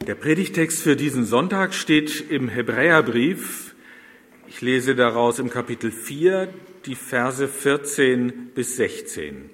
Der Predigtext für diesen Sonntag steht im Hebräerbrief. Ich lese daraus im Kapitel 4 die Verse 14 bis 16.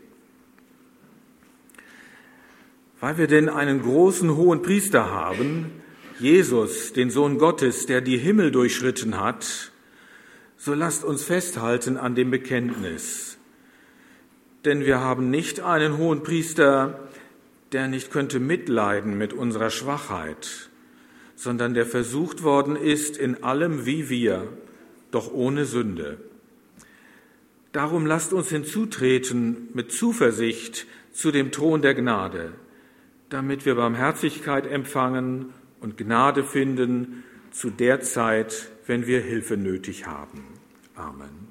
Weil wir denn einen großen Hohenpriester haben, Jesus, den Sohn Gottes, der die Himmel durchschritten hat, so lasst uns festhalten an dem Bekenntnis. Denn wir haben nicht einen Hohenpriester, der nicht könnte mitleiden mit unserer Schwachheit, sondern der versucht worden ist in allem wie wir, doch ohne Sünde. Darum lasst uns hinzutreten mit Zuversicht zu dem Thron der Gnade, damit wir Barmherzigkeit empfangen und Gnade finden zu der Zeit, wenn wir Hilfe nötig haben. Amen.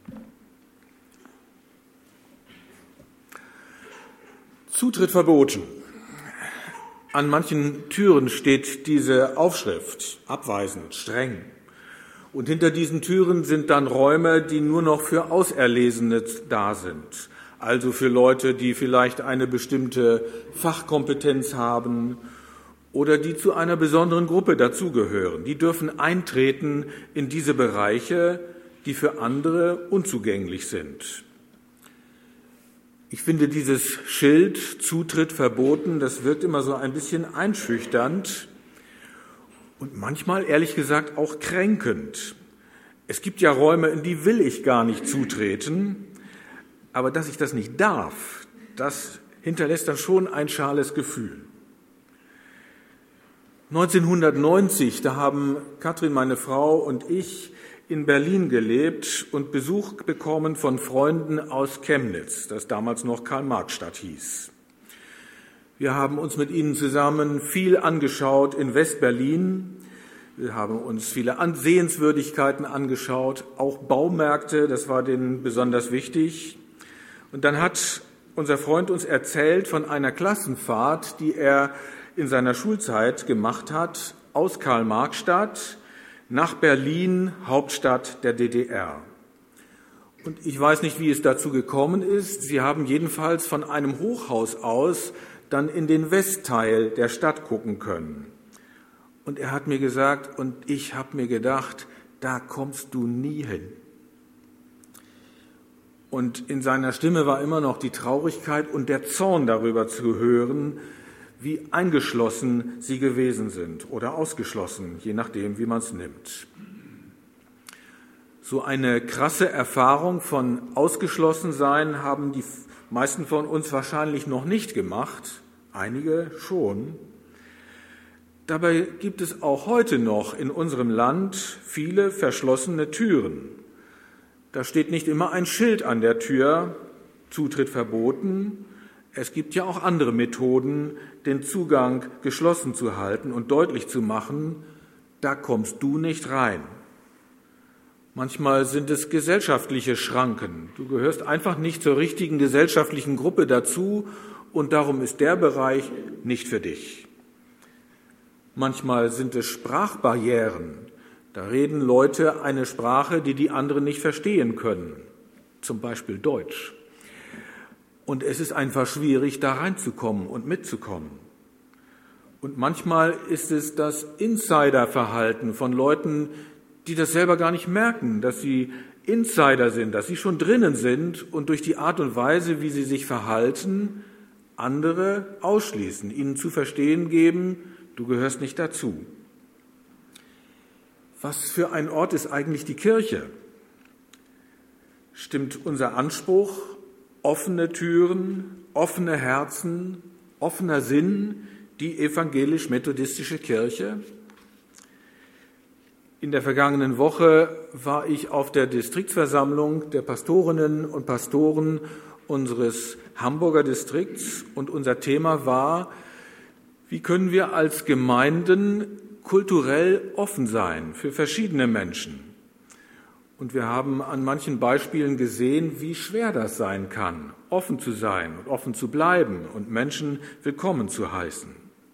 Zutritt verboten. An manchen Türen steht diese Aufschrift, abweisend, streng. Und hinter diesen Türen sind dann Räume, die nur noch für Auserlesene da sind. Also für Leute, die vielleicht eine bestimmte Fachkompetenz haben oder die zu einer besonderen Gruppe dazugehören. Die dürfen eintreten in diese Bereiche, die für andere unzugänglich sind. Ich finde dieses Schild Zutritt verboten, das wirkt immer so ein bisschen einschüchternd und manchmal, ehrlich gesagt, auch kränkend. Es gibt ja Räume, in die will ich gar nicht zutreten, aber dass ich das nicht darf, das hinterlässt dann schon ein schales Gefühl. 1990, da haben Katrin, meine Frau, und ich in Berlin gelebt und Besuch bekommen von Freunden aus Chemnitz, das damals noch Karl-Marx-Stadt hieß. Wir haben uns mit ihnen zusammen viel angeschaut in West-Berlin. Wir haben uns viele Sehenswürdigkeiten angeschaut, auch Baumärkte, das war denen besonders wichtig. Und dann hat unser Freund uns erzählt von einer Klassenfahrt, die er in seiner Schulzeit gemacht hat, aus Karl-Marx-Stadt nach Berlin, Hauptstadt der DDR. Und ich weiß nicht, wie es dazu gekommen ist. Sie haben jedenfalls von einem Hochhaus aus dann in den Westteil der Stadt gucken können. Und er hat mir gesagt, und ich habe mir gedacht, da kommst du nie hin. Und in seiner Stimme war immer noch die Traurigkeit und der Zorn darüber zu hören, wie eingeschlossen sie gewesen sind oder ausgeschlossen, je nachdem, wie man es nimmt. So eine krasse Erfahrung von Ausgeschlossensein haben die meisten von uns wahrscheinlich noch nicht gemacht, einige schon. Dabei gibt es auch heute noch in unserem Land viele verschlossene Türen. Da steht nicht immer ein Schild an der Tür, Zutritt verboten. Es gibt ja auch andere Methoden, den Zugang geschlossen zu halten und deutlich zu machen, da kommst du nicht rein. Manchmal sind es gesellschaftliche Schranken. Du gehörst einfach nicht zur richtigen gesellschaftlichen Gruppe dazu und darum ist der Bereich nicht für dich. Manchmal sind es Sprachbarrieren. Da reden Leute eine Sprache, die die anderen nicht verstehen können, zum Beispiel Deutsch. Und es ist einfach schwierig, da reinzukommen und mitzukommen. Und manchmal ist es das Insiderverhalten von Leuten, die das selber gar nicht merken, dass sie Insider sind, dass sie schon drinnen sind und durch die Art und Weise, wie sie sich verhalten, andere ausschließen, ihnen zu verstehen geben, du gehörst nicht dazu. Was für ein Ort ist eigentlich die Kirche? Stimmt unser Anspruch, offene Türen, offene Herzen, offener Sinn, die evangelisch-methodistische Kirche? In der vergangenen Woche war ich auf der Distriktsversammlung der Pastorinnen und Pastoren unseres Hamburger Distrikts und unser Thema war, wie können wir als Gemeinden kulturell offen sein für verschiedene Menschen? Und wir haben an manchen Beispielen gesehen, wie schwer das sein kann, offen zu sein und offen zu bleiben und Menschen willkommen zu heißen.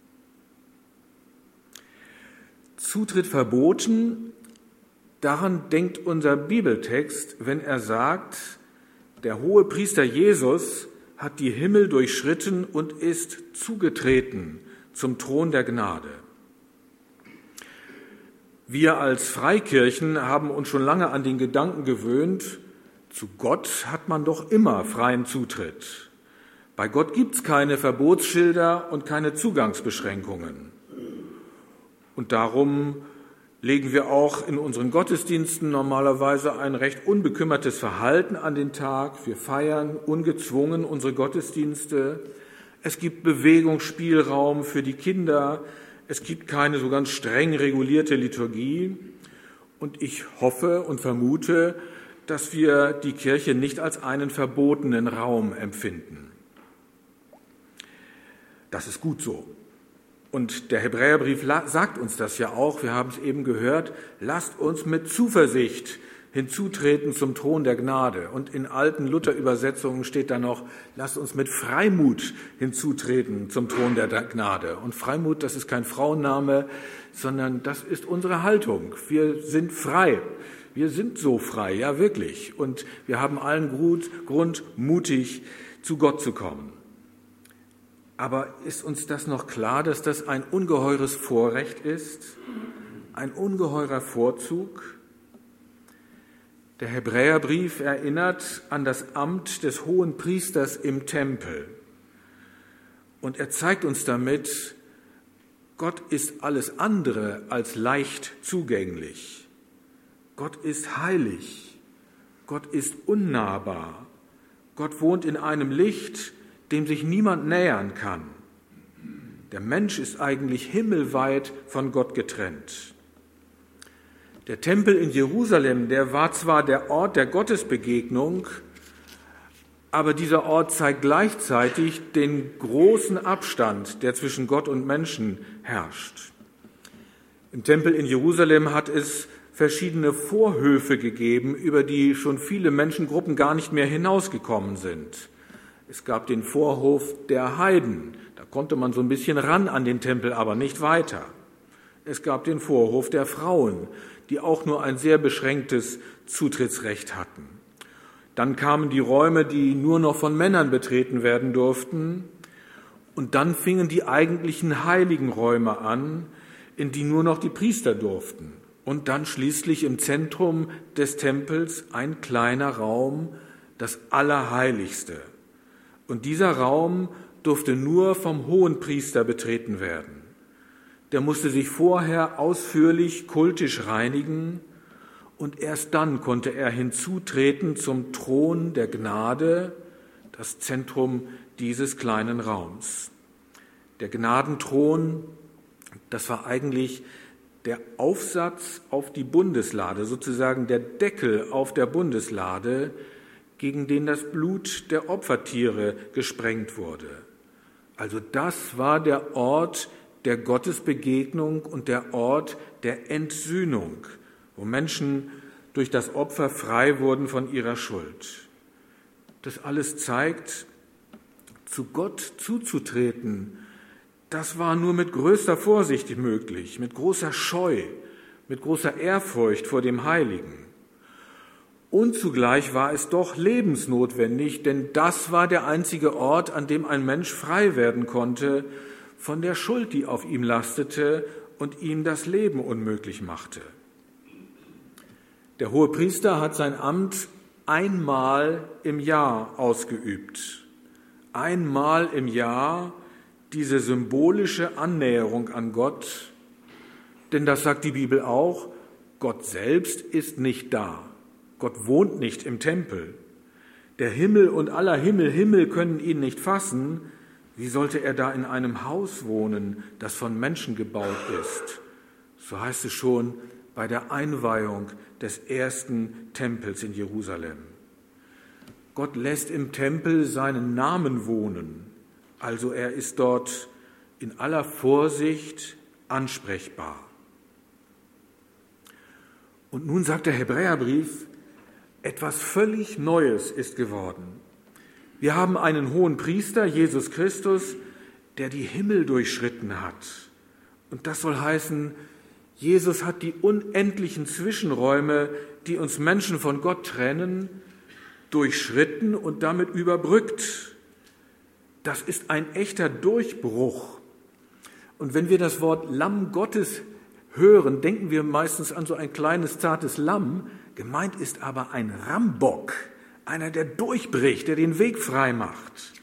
Zutritt verboten, daran denkt unser Bibeltext, wenn er sagt, der Hohepriester Jesus hat die Himmel durchschritten und ist zugetreten zum Thron der Gnade. Wir als Freikirchen haben uns schon lange an den Gedanken gewöhnt, zu Gott hat man doch immer freien Zutritt. Bei Gott gibt es keine Verbotsschilder und keine Zugangsbeschränkungen. Und darum legen wir auch in unseren Gottesdiensten normalerweise ein recht unbekümmertes Verhalten an den Tag. Wir feiern ungezwungen unsere Gottesdienste. Es gibt Bewegungsspielraum für die Kinder. Es gibt keine so ganz streng regulierte Liturgie. Und ich hoffe und vermute, dass wir die Kirche nicht als einen verbotenen Raum empfinden. Das ist gut so. Und der Hebräerbrief sagt uns das ja auch, wir haben es eben gehört, lasst uns mit Zuversicht hinzutreten zum Thron der Gnade. Und in alten Luther-Übersetzungen steht da noch, lasst uns mit Freimut hinzutreten zum Thron der Gnade. Und Freimut, das ist kein Frauenname, sondern das ist unsere Haltung. Wir sind frei. Wir sind so frei, ja wirklich. Und wir haben allen Grund, mutig zu Gott zu kommen. Aber ist uns das noch klar, dass das ein ungeheures Vorrecht ist, ein ungeheurer Vorzug? Der Hebräerbrief erinnert an das Amt des Hohenpriesters im Tempel. Und er zeigt uns damit, Gott ist alles andere als leicht zugänglich. Gott ist heilig. Gott ist unnahbar. Gott wohnt in einem Licht, dem sich niemand nähern kann. Der Mensch ist eigentlich himmelweit von Gott getrennt. Der Tempel in Jerusalem, der war zwar der Ort der Gottesbegegnung, aber dieser Ort zeigt gleichzeitig den großen Abstand, der zwischen Gott und Menschen herrscht. Im Tempel in Jerusalem hat es verschiedene Vorhöfe gegeben, über die schon viele Menschengruppen gar nicht mehr hinausgekommen sind. Es gab den Vorhof der Heiden, da konnte man so ein bisschen ran an den Tempel, aber nicht weiter. Es gab den Vorhof der Frauen, die auch nur ein sehr beschränktes Zutrittsrecht hatten. Dann kamen die Räume, die nur noch von Männern betreten werden durften. Und dann fingen die eigentlichen heiligen Räume an, in die nur noch die Priester durften. Und dann schließlich im Zentrum des Tempels ein kleiner Raum, das Allerheiligste. Und dieser Raum durfte nur vom Hohenpriester betreten werden. Der musste sich vorher ausführlich kultisch reinigen und erst dann konnte er hinzutreten zum Thron der Gnade, das Zentrum dieses kleinen Raums. Der Gnadenthron, das war eigentlich der Aufsatz auf die Bundeslade, sozusagen der Deckel auf der Bundeslade, gegen den das Blut der Opfertiere gesprengt wurde. Also das war der Ort der Gottesbegegnung und der Ort der Entsühnung, wo Menschen durch das Opfer frei wurden von ihrer Schuld. Das alles zeigt, zu Gott zuzutreten, das war nur mit größter Vorsicht möglich, mit großer Scheu, mit großer Ehrfurcht vor dem Heiligen. Und zugleich war es doch lebensnotwendig, denn das war der einzige Ort, an dem ein Mensch frei werden konnte von der Schuld, die auf ihm lastete und ihm das Leben unmöglich machte. Der Hohepriester hat sein Amt einmal im Jahr ausgeübt. Einmal im Jahr diese symbolische Annäherung an Gott, denn das sagt die Bibel auch, Gott selbst ist nicht da. Gott wohnt nicht im Tempel. Der Himmel und aller Himmel können ihn nicht fassen. Wie sollte er da in einem Haus wohnen, das von Menschen gebaut ist? So heißt es schon bei der Einweihung des ersten Tempels in Jerusalem. Gott lässt im Tempel seinen Namen wohnen. Also er ist dort in aller Vorsicht ansprechbar. Und nun sagt der Hebräerbrief, etwas völlig Neues ist geworden. Wir haben einen hohen Priester, Jesus Christus, der die Himmel durchschritten hat. Und das soll heißen, Jesus hat die unendlichen Zwischenräume, die uns Menschen von Gott trennen, durchschritten und damit überbrückt. Das ist ein echter Durchbruch. Und wenn wir das Wort Lamm Gottes hören, denken wir meistens an so ein kleines, zartes Lamm. Gemeint ist aber ein Rambock, einer, der durchbricht, der den Weg frei macht.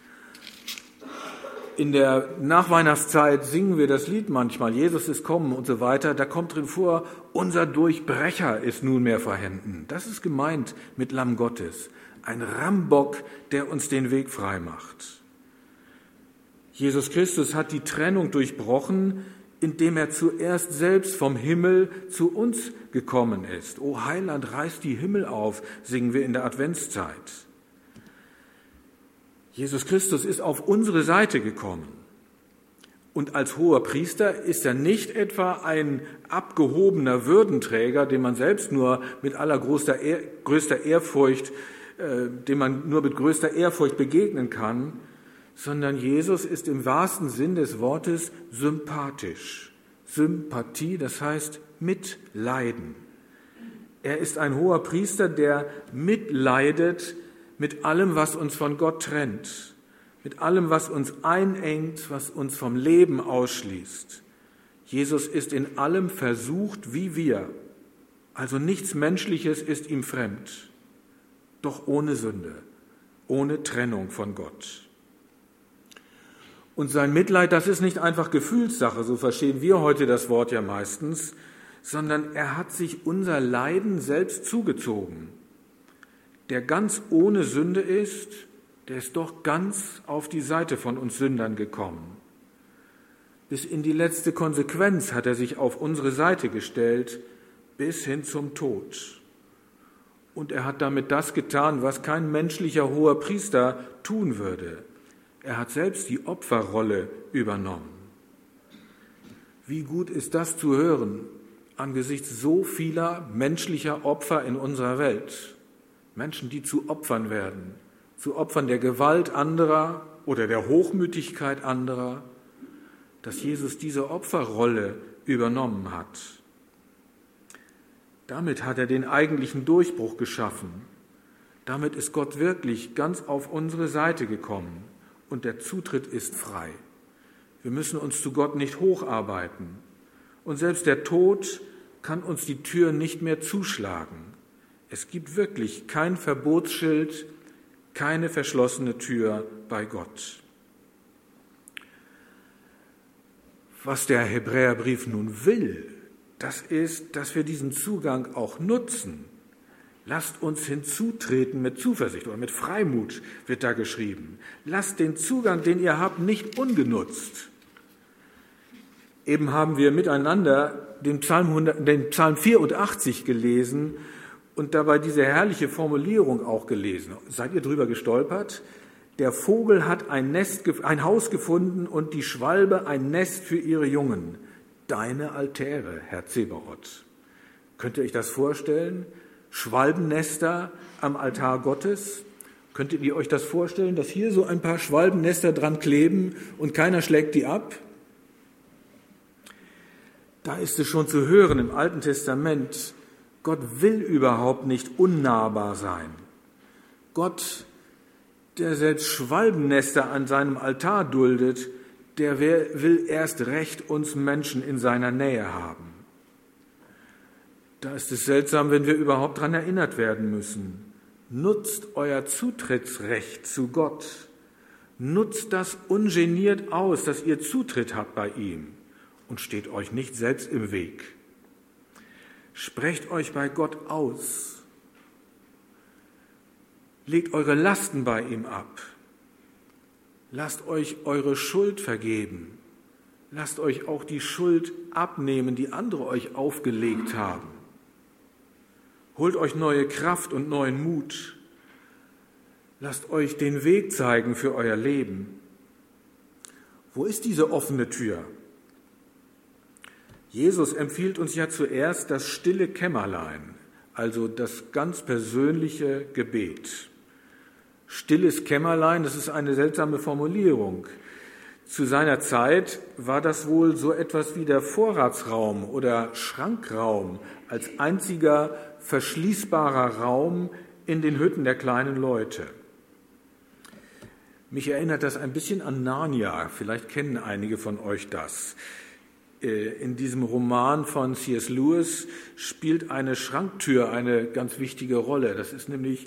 In der Nachweihnachtszeit singen wir das Lied manchmal, Jesus ist kommen und so weiter. Da kommt drin vor, unser Durchbrecher ist nunmehr vorhanden. Das ist gemeint mit Lamm Gottes. Ein Rambock, der uns den Weg frei macht. Jesus Christus hat die Trennung durchbrochen, indem er zuerst selbst vom Himmel zu uns gekommen ist. O Heiland, reiß die Himmel auf, singen wir in der Adventszeit. Jesus Christus ist auf unsere Seite gekommen. Und als hoher Priester ist er nicht etwa ein abgehobener Würdenträger, dem man selbst nur mit größter Ehrfurcht, dem man nur mit größter Ehrfurcht begegnen kann, sondern Jesus ist im wahrsten Sinn des Wortes sympathisch. Sympathie, das heißt mitleiden. Er ist ein hoher Priester, der mitleidet mit allem, was uns von Gott trennt, mit allem, was uns einengt, was uns vom Leben ausschließt. Jesus ist in allem versucht wie wir, also nichts Menschliches ist ihm fremd, doch ohne Sünde, ohne Trennung von Gott. Und sein Mitleid, das ist nicht einfach Gefühlssache, so verstehen wir heute das Wort ja meistens, sondern er hat sich unser Leiden selbst zugezogen. Der ganz ohne Sünde ist, der ist doch ganz auf die Seite von uns Sündern gekommen. Bis in die letzte Konsequenz hat er sich auf unsere Seite gestellt, bis hin zum Tod. Und er hat damit das getan, was kein menschlicher hoher Priester tun würde. Er hat selbst die Opferrolle übernommen. Wie gut ist das zu hören angesichts so vieler menschlicher Opfer in unserer Welt? Menschen, die zu Opfern werden, zu Opfern der Gewalt anderer oder der Hochmütigkeit anderer, dass Jesus diese Opferrolle übernommen hat. Damit hat er den eigentlichen Durchbruch geschaffen. Damit ist Gott wirklich ganz auf unsere Seite gekommen und der Zutritt ist frei. Wir müssen uns zu Gott nicht hocharbeiten und selbst der Tod kann uns die Tür nicht mehr zuschlagen. Es gibt wirklich kein Verbotsschild, keine verschlossene Tür bei Gott. Was der Hebräerbrief nun will, das ist, dass wir diesen Zugang auch nutzen. Lasst uns hinzutreten mit Zuversicht oder mit Freimut, wird da geschrieben. Lasst den Zugang, den ihr habt, nicht ungenutzt. Eben haben wir miteinander den Psalm 84 gelesen und dabei diese herrliche Formulierung auch gelesen. Seid ihr drüber gestolpert? Der Vogel hat ein Haus gefunden und die Schwalbe ein Nest für ihre Jungen. Deine Altäre, Herr Zebaoth. Könnt ihr euch das vorstellen? Schwalbennester am Altar Gottes? Könntet ihr euch das vorstellen, dass hier so ein paar Schwalbennester dran kleben und keiner schlägt die ab? Da ist es schon zu hören im Alten Testament, Gott will überhaupt nicht unnahbar sein. Gott, der selbst Schwalbennester an seinem Altar duldet, der will erst recht uns Menschen in seiner Nähe haben. Da ist es seltsam, wenn wir überhaupt daran erinnert werden müssen. Nutzt euer Zutrittsrecht zu Gott. Nutzt das ungeniert aus, dass ihr Zutritt habt bei ihm und steht euch nicht selbst im Weg. Sprecht euch bei Gott aus. Legt eure Lasten bei ihm ab. Lasst euch eure Schuld vergeben. Lasst euch auch die Schuld abnehmen, die andere euch aufgelegt haben. Holt euch neue Kraft und neuen Mut. Lasst euch den Weg zeigen für euer Leben. Wo ist diese offene Tür? Jesus empfiehlt uns ja zuerst das stille Kämmerlein, also das ganz persönliche Gebet. Stilles Kämmerlein, das ist eine seltsame Formulierung. Zu seiner Zeit war das wohl so etwas wie der Vorratsraum oder Schrankraum als einziger verschließbarer Raum in den Hütten der kleinen Leute. Mich erinnert das ein bisschen an Narnia, vielleicht kennen einige von euch das. In diesem Roman von C.S. Lewis spielt eine Schranktür eine ganz wichtige Rolle. Das ist nämlich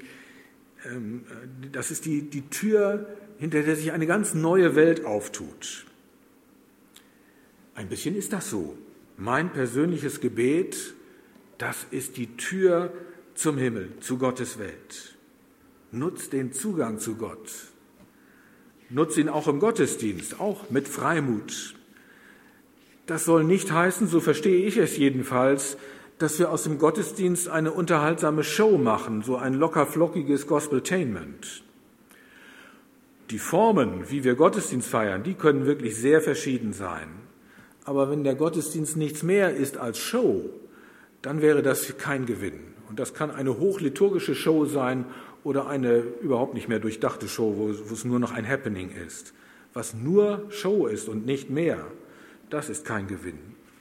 die Tür, hinter der sich eine ganz neue Welt auftut. Ein bisschen ist das so. Mein persönliches Gebet, das ist die Tür zum Himmel, zu Gottes Welt. Nutz den Zugang zu Gott. Nutz ihn auch im Gottesdienst, auch mit Freimut. Das soll nicht heißen, so verstehe ich es jedenfalls, dass wir aus dem Gottesdienst eine unterhaltsame Show machen, so ein locker-flockiges Gospeltainment. Die Formen, wie wir Gottesdienst feiern, die können wirklich sehr verschieden sein. Aber wenn der Gottesdienst nichts mehr ist als Show, dann wäre das kein Gewinn. Und das kann eine hochliturgische Show sein oder eine überhaupt nicht mehr durchdachte Show, wo es nur noch ein Happening ist. Was nur Show ist und nicht mehr, das ist kein Gewinn.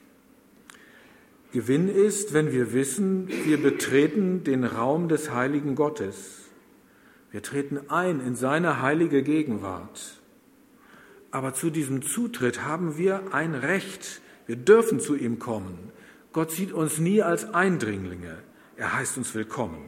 Gewinn ist, wenn wir wissen, wir betreten den Raum des heiligen Gottes. Wir treten ein in seine heilige Gegenwart. Aber zu diesem Zutritt haben wir ein Recht. Wir dürfen zu ihm kommen. Gott sieht uns nie als Eindringlinge. Er heißt uns willkommen.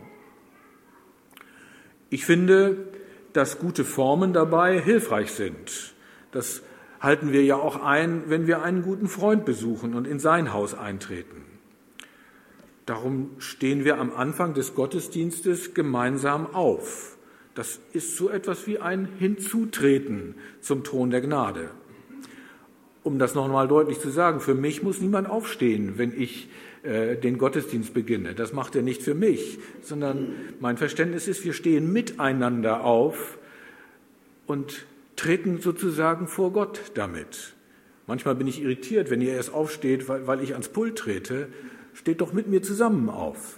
Ich finde, dass gute Formen dabei hilfreich sind. Das halten wir ja auch ein, wenn wir einen guten Freund besuchen und in sein Haus eintreten. Darum stehen wir am Anfang des Gottesdienstes gemeinsam auf. Das ist so etwas wie ein Hinzutreten zum Thron der Gnade. Um das noch einmal deutlich zu sagen, für mich muss niemand aufstehen, wenn ich den Gottesdienst beginne. Das macht er nicht für mich, sondern mein Verständnis ist, wir stehen miteinander auf und treten sozusagen vor Gott damit. Manchmal bin ich irritiert, wenn ihr erst aufsteht, weil ich ans Pult trete. Steht doch mit mir zusammen auf.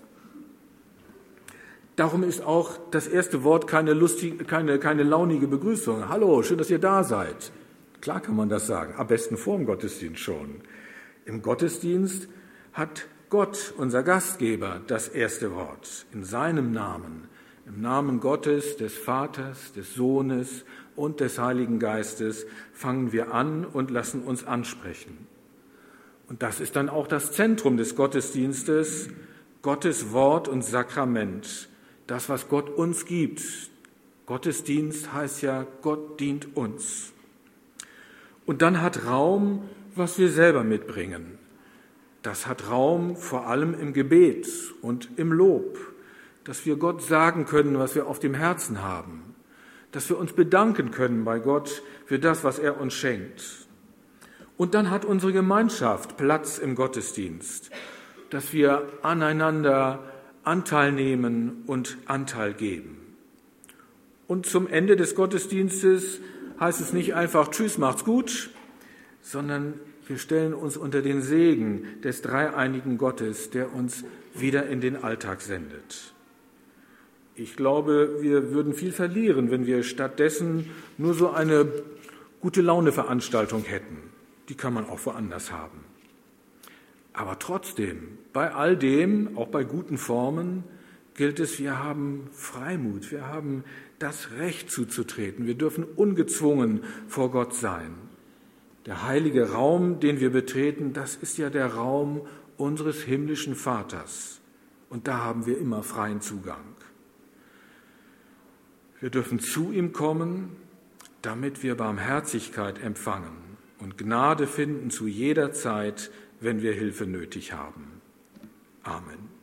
Darum ist auch das erste Wort keine launige Begrüßung. Hallo, schön, dass ihr da seid. Klar kann man das sagen, am besten vor dem Gottesdienst schon. Im Gottesdienst hat Gott, unser Gastgeber, das erste Wort in seinem Namen. Im Namen Gottes, des Vaters, des Sohnes und des Heiligen Geistes fangen wir an und lassen uns ansprechen. Und das ist dann auch das Zentrum des Gottesdienstes, Gottes Wort und Sakrament, das, was Gott uns gibt. Gottesdienst heißt ja, Gott dient uns. Und dann hat Raum, was wir selber mitbringen. Das hat Raum vor allem im Gebet und im Lob, dass wir Gott sagen können, was wir auf dem Herzen haben, dass wir uns bedanken können bei Gott für das, was er uns schenkt. Und dann hat unsere Gemeinschaft Platz im Gottesdienst, dass wir aneinander Anteil nehmen und Anteil geben. Und zum Ende des Gottesdienstes heißt es nicht einfach Tschüss, macht's gut, sondern wir stellen uns unter den Segen des dreieinigen Gottes, der uns wieder in den Alltag sendet. Ich glaube, wir würden viel verlieren, wenn wir stattdessen nur so eine Gute-Laune-Veranstaltung hätten. Die kann man auch woanders haben. Aber trotzdem, bei all dem, auch bei guten Formen, gilt es, wir haben Freimut, wir haben das Recht zuzutreten. Wir dürfen ungezwungen vor Gott sein. Der heilige Raum, den wir betreten, das ist ja der Raum unseres himmlischen Vaters. Und da haben wir immer freien Zugang. Wir dürfen zu ihm kommen, damit wir Barmherzigkeit empfangen und Gnade finden zu jeder Zeit, wenn wir Hilfe nötig haben. Amen.